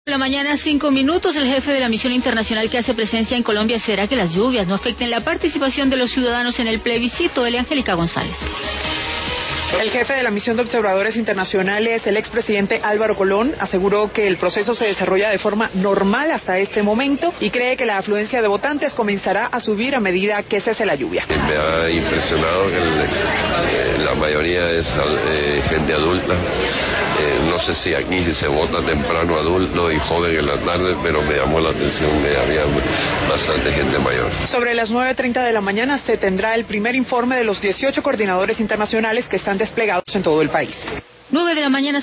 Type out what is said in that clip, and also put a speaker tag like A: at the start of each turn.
A: La mañana, 5 minutos, el jefe de la misión internacional que hace presencia en Colombia espera que las lluvias no afecten la participación de los ciudadanos en el plebiscito. Angélica González.
B: El jefe de la misión de observadores internacionales, el expresidente Álvaro Colón, aseguró que el proceso se desarrolla de forma normal hasta este momento y cree que la afluencia de votantes comenzará a subir a medida que cese la lluvia.
C: Me ha impresionado que la mayoría es gente adulta. No sé si aquí se vota temprano adulto y joven en la tarde, pero me llamó la atención que había bastante gente mayor.
B: Sobre las 9:30 de la mañana se tendrá el primer informe de los 18 coordinadores internacionales que están desplegados en todo el país.
A: 9 de la mañana.